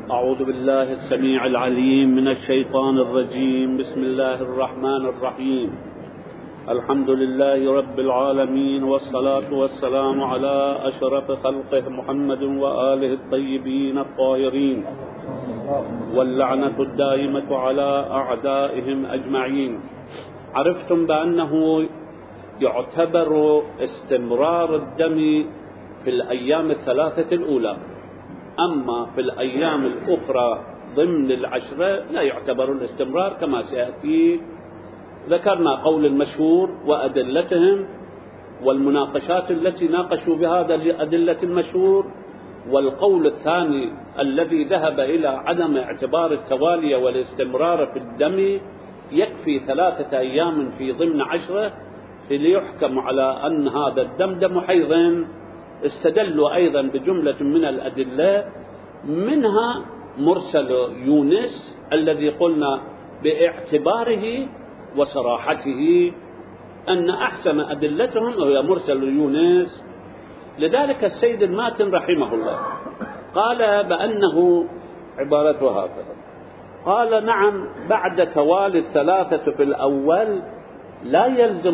أعوذ بالله السميع العليم من الشيطان الرجيم. بسم الله الرحمن الرحيم. الحمد لله رب العالمين، والصلاة والسلام على أشرف خلقه محمد وآله الطيبين الطاهرين، واللعنة الدائمة على أعدائهم أجمعين. عرفتم بأنه يعتبر استمرار الدم في الأيام الثلاثة الأولى، أما في الأيام الأخرى ضمن العشرة لا يعتبر الاستمرار كما سيأتي. ذكرنا قول المشهور وأدلتهم والمناقشات التي ناقشوا بهذا الأدلة المشهور، والقول الثاني الذي ذهب إلى عدم اعتبار التوالي والاستمرار في الدم، يكفي 3 أيام في ضمن 10 ليحكم على أن هذا الدم دم حيض. استدلوا أيضا بجملة من الأدلة، منها مرسل يونس الذي قلنا باعتباره وصراحته أن أحسن أدلتهم هو مرسل يونس. لذلك السيد الماتن رحمه الله قال بأنه عبارته هكذا، قال: نعم، بعد توالي 3 في الأول لا يلزم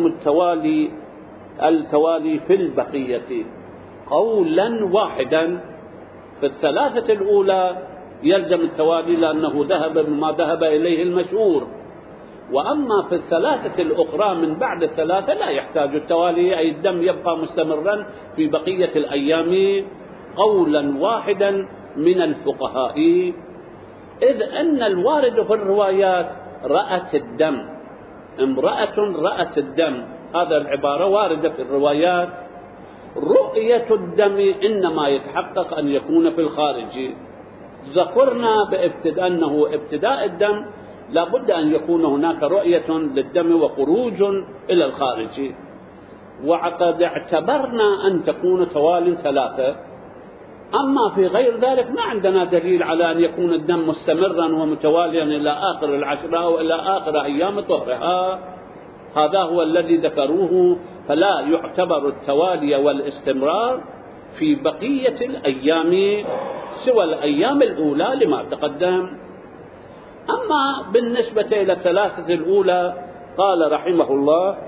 التوالي في البقية قولا واحدا. في 3 الأولى يلزم التوالي لأنه ذهب بما ذهب إليه المشهور، وأما في 3 الأخرى من بعد 3 لا يحتاج التوالي، أي الدم يبقى مستمرا في بقية الأيام قولا واحدا من الفقهاء، إذ أن الوارد في الروايات رأت الدم، امرأة رأت الدم، هذا العبارة واردة في الروايات. رؤية الدم إنما يتحقق أن يكون في الخارج. ذكرنا أنه ابتداء الدم لا بد أن يكون هناك رؤية للدم وخروج إلى الخارج، وقد اعتبرنا أن تكون توال 3. أما في غير ذلك ما عندنا دليل على أن يكون الدم مستمرا ومتواليا إلى آخر العشرة أو إلى آخر أيام طهرها. هذا هو الذي ذكروه، فلا يعتبر التوالي والاستمرار في بقية الأيام سوى الأيام الأولى لما تقدم. أما بالنسبة إلى 3 الأولى قال رحمه الله،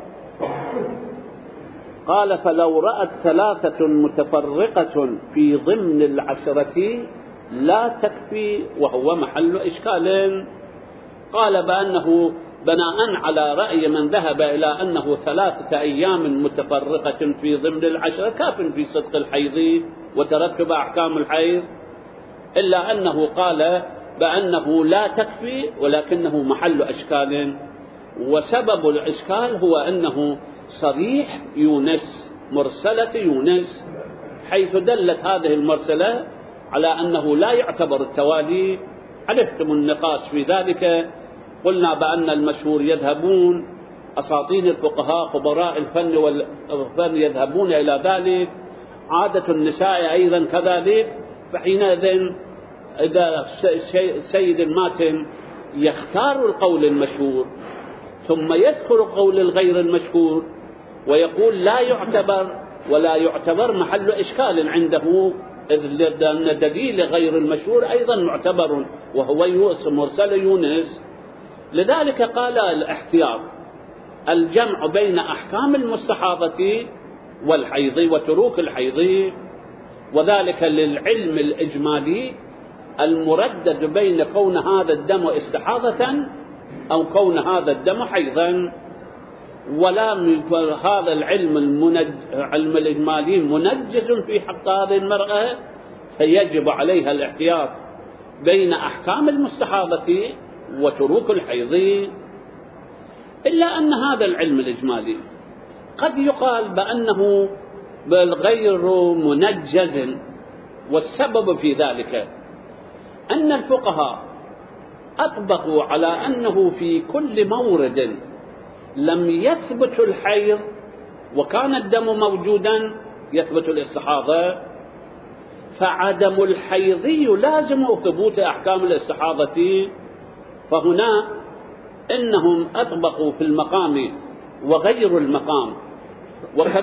قال: فلو رأت 3 متفرقة في ضمن 10 لا تكفي، وهو محل إشكال. قال بأنه بناء على رأي من ذهب إلى أنه 3 أيام متفرقة في ضمن 10 كاف في صدق الحيض وترتب أحكام الحيض، إلا أنه قال بأنه لا تكفي ولكنه محل إشكال. وسبب الإشكال هو أنه صريح يونس، مرسلة يونس، حيث دلت هذه المرسلة على أنه لا يعتبر التوالي. عرفتم النقاش في ذلك. قلنا بأن المشهور يذهبون، أساطين الفقهاء خبراء الفن والفن يذهبون إلى ذلك، عادة النساء أيضا كذلك. فحينئذ إذا السيد الماتن يختار القول المشهور ثم يذكر قول الغير المشهور ويقول لا يعتبر ولا يعتبر، محل إشكال عنده، إذ أن دليل غير المشهور أيضا معتبر وهو مرسل يونس. لذلك قال الاحتياط الجمع بين أحكام المستحاضة والحيض وتروك الحيض، وذلك للعلم الإجمالي المردد بين كون هذا الدم استحاضة أو كون هذا الدم حيضا. ولا هذا العلم الإجمالي منجز في حق هذه المرأة، فيجب عليها الاحتياط بين أحكام المستحاضة وتروك الحيض. إلا أن هذا العلم الإجمالي قد يقال بأنه غير منجز، والسبب في ذلك أن الفقهاء أطبقوا على أنه في كل مورد لم يثبت الحيض وكان الدم موجودا يثبت الاستحاضة، فعدم الحيض يلازم ثبوت أحكام الاستحاضة. فهنا إنهم أطبقوا في المقام وغير المقام.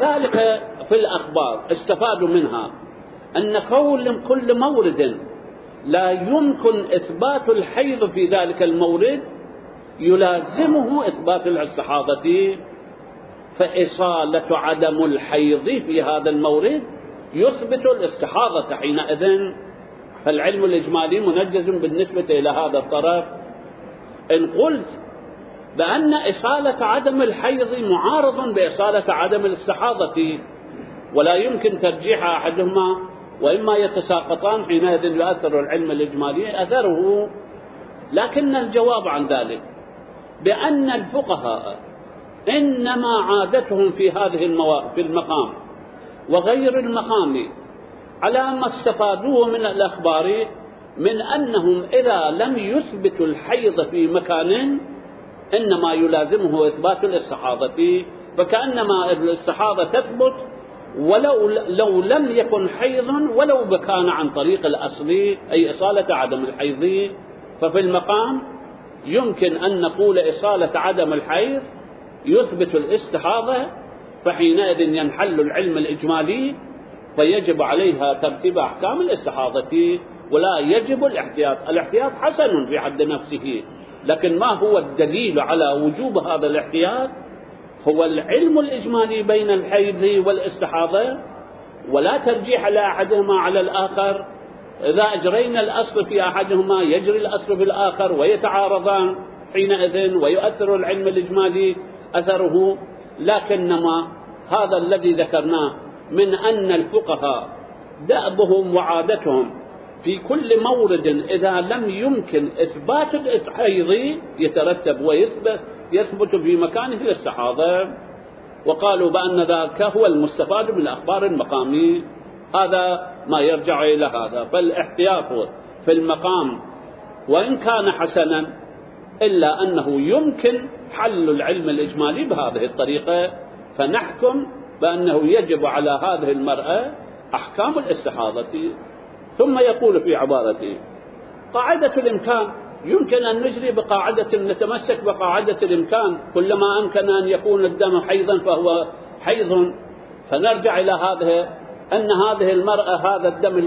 وكذلك في الأخبار استفادوا منها أن كل مورد لا يمكن إثبات الحيض في ذلك المورد يلازمه إثبات الاستحاضة، فإصالة عدم الحيض في هذا المورد يثبت الاستحاضة حينئذ. فالعلم الإجمالي منجز بالنسبة إلى هذا الطرف. إن قلت بأن إصالة عدم الحيض معارض بإصالة عدم الاستحاضة ولا يمكن ترجيح أحدهما وإما يتساقطان، حينئذ يؤثر العلم الإجمالي أثره. لكن الجواب عن ذلك بأن الفقهاء إنما عادتهم في في المقام وغير المقام على ما استفادوه من الأخبار من أنهم إذا لم يثبتوا الحيض في مكان إنما يلازمه إثبات الاستحاضة، فكأنما الاستحاضة تثبت لو لم يكن حيض ولو كان عن طريق الأصل أي إصالة عدم الحيض. ففي المقام يمكن أن نقول إصالة عدم الحيض يثبت الاستحاضة، فحينئذ ينحل العلم الإجمالي فيجب عليها ترتيب أحكام الاستحاضة ولا يجب الاحتياط. الاحتياط حسن في حد نفسه، لكن ما هو الدليل على وجوب هذا الاحتياط؟ هو العلم الإجمالي بين الحيض والاستحاضة، ولا ترجيح لأحدهما على الآخر. إذا أجرينا الأصل في أحدهما يجري الأصل في الآخر ويتعارضان حينئذ ويؤثر العلم الإجمالي أثره. لكنما هذا الذي ذكرناه من أن الفقهاء دأبهم وعادتهم في كل مورد إذا لم يمكن إثبات الحيض يترتب ويثبت في مكانه الاستحاضة، وقالوا بأن ذلك هو المستفاد من الأخبار المقامي. هذا ما يرجع إلى هذا. فالاحتياط في المقام وإن كان حسنا إلا أنه يمكن حل العلم الإجمالي بهذه الطريقة، فنحكم بأنه يجب على هذه المرأة أحكام الاستحاضة. ثم يقول في عبارته قاعدة الإمكان، يمكن أن نجري بقاعدة، نتمسك بقاعدة الإمكان، كلما أمكن أن يكون الدم حيضا فهو حيض، فنرجع إلى هذه أن هذه المرأة هذا الدم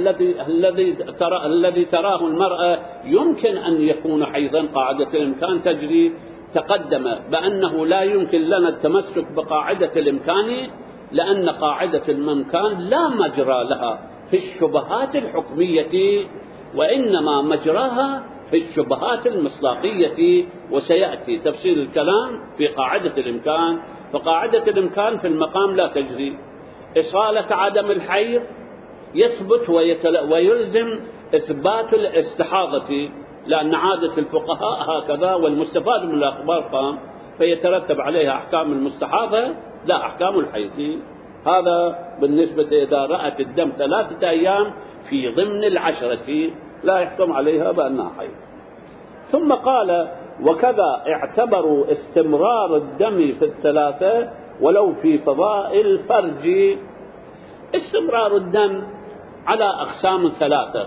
الذي تراه المرأة يمكن أن يكون حيضا. قاعدة الإمكان تجري. تقدم بأنه لا يمكن لنا التمسك بقاعدة الإمكان لأن قاعدة الإمكان لا مجرى لها في الشبهات الحكمية، وإنما مجراها في الشبهات المصداقية، وسيأتي تفصيل الكلام في قاعدة الإمكان. فقاعدة الإمكان في المقام لا تجري. إصالة عدم الحيض يثبت ويلزم إثبات الاستحاضة، لأن عادة الفقهاء هكذا، والمستفاد من الأخبار قام فيترتب عليها أحكام المستحاضة لا أحكام الحيض. هذا بالنسبة إذا رأت الدم 3 أيام في ضمن العشرة لا يحكم عليها بأنها حيض. ثم قال وكذا اعتبروا استمرار الدم في 3 ولو في فضاء الفرج. استمرار الدم على أقسام 3.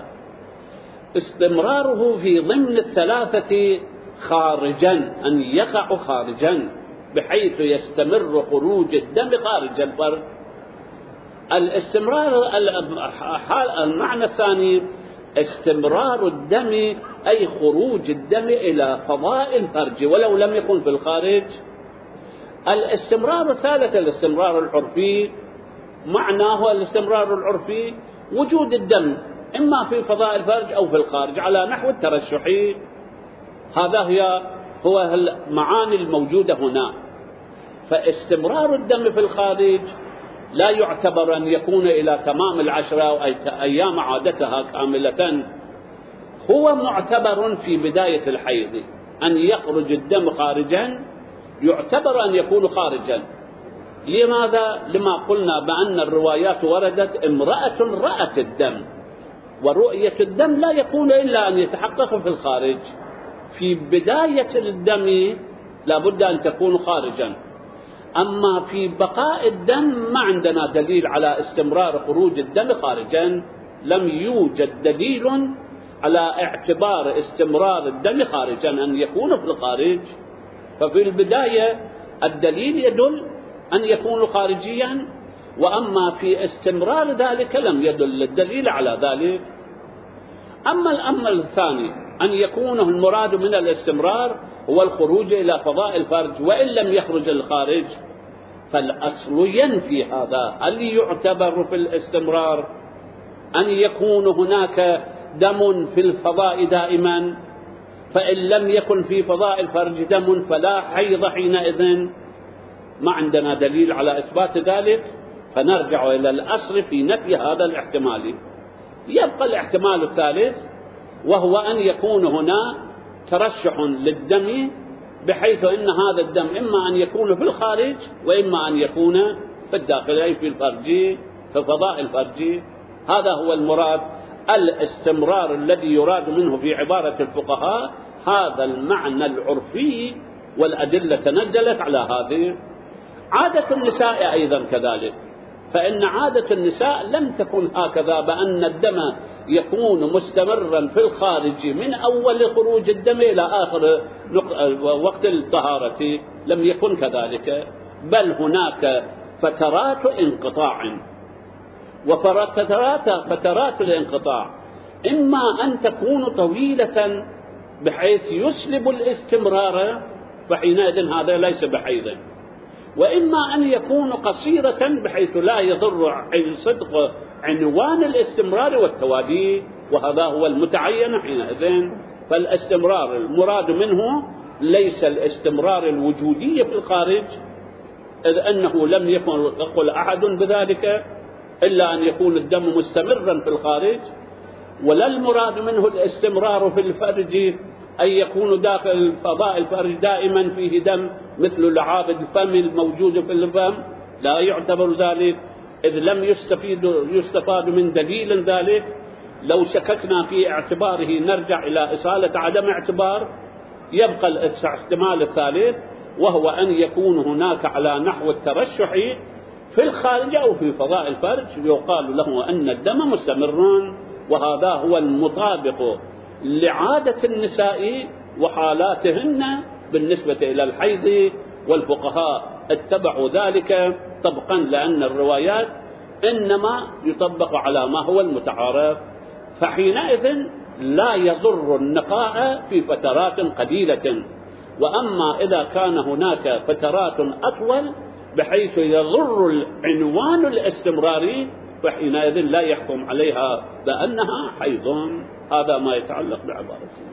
استمراره في ضمن 3 خارجا، أن يقع خارجا بحيث يستمر خروج الدم خارج الفرج. الاستمرار المعنى الثاني استمرار الدم أي خروج الدم إلى فضاء الفرج ولو لم يكن في الخارج. الاستمرار الثالث الاستمرار العرفي، معناه الاستمرار العرفي وجود الدم إما في فضاء الفرج أو في الخارج على نحو الترشح. هذا هو المعاني الموجودة هنا. فاستمرار الدم في الخارج لا يعتبر أن يكون إلى تمام 10 أو أيام عادتها كاملة، هو معتبر في بداية الحيض. أن يخرج الدم خارجا يعتبر أن يكون خارجا. لماذا؟ لما قلنا بأن الروايات وردت امرأة رأت الدم، ورؤية الدم لا يكون إلا أن يتحقق في الخارج. في بداية الدم لابد أن تكون خارجا. أما في بقاء الدم ما عندنا دليل على استمرار خروج الدم خارجا، لم يوجد دليل على اعتبار استمرار الدم خارجا أن يكون في الخارج. ففي البداية الدليل يدل أن يكون خارجيا، وأما في استمرار ذلك لم يدل الدليل على ذلك. أما الأمر الثاني أن يكون المراد من الاستمرار هو الخروج إلى فضاء الفرج وإن لم يخرج الخارج، فالأصل ينفي هذا. هل يعتبر في الاستمرار أن يكون هناك دم في الفضاء دائما؟ فإن لم يكن في فضاء الفرج دم فلا حيض حينئذ. ما عندنا دليل على إثبات ذلك، فنرجع إلى الأصل في نفي هذا الاحتمال. يبقى الاحتمال الثالث وهو أن يكون هنا ترشح للدم، بحيث أن هذا الدم إما أن يكون في الخارج وإما أن يكون في الداخل، أي في الفرج، في فضاء الفرج. هذا هو المراد. الاستمرار الذي يراد منه في عبارة الفقهاء هذا المعنى العرفي، والأدلة تنزلت على هذه. عادة النساء أيضا كذلك، فإن عادة النساء لم تكن هكذا، بأن الدم يكون مستمرا في الخارج من أول خروج الدم إلى آخر وقت الطهارة، لم يكن كذلك، بل هناك فترات انقطاع. فترات الانقطاع إما أن تكون طويلة بحيث يسلب الاستمرار، فحينئذ هذا ليس بحيض، وإما أن يكون قصيرة بحيث لا يضر صدق عنوان الاستمرار والتوالي، وهذا هو المتعين حينئذ. فالاستمرار المراد منه ليس الاستمرار الوجودي في الخارج، إذ أنه لم يكن يقول أحد بذلك إلا أن يكون الدم مستمرا في الخارج، ولا المراد منه الاستمرار في الفرج أن يكون داخل فضاء الفرج دائما فيه دم مثل لعاب الفم الموجود في الفم، لا يعتبر ذلك، إذ لم يستفاد من دليل ذلك. لو شككنا في اعتباره نرجع إلى إصالة عدم اعتبار. يبقى الاحتمال الثالث وهو أن يكون هناك على نحو الترشح في الخارج أو في فضاء الفرج، يقال له أن الدم مستمر، وهذا هو المطابق لعادة النساء وحالاتهن بالنسبة إلى الحيض، والفقهاء اتبعوا ذلك طبقا، لأن الروايات إنما يطبق على ما هو المتعارف، فحينئذ لا يضر النقاء في فترات قليلة. وأما إذا كان هناك فترات أطول بحيث يضر العنوان الاستمراري، فحينئذ لا يحكم عليها بأنها حيض. هذا ما يتعلق بعبارته.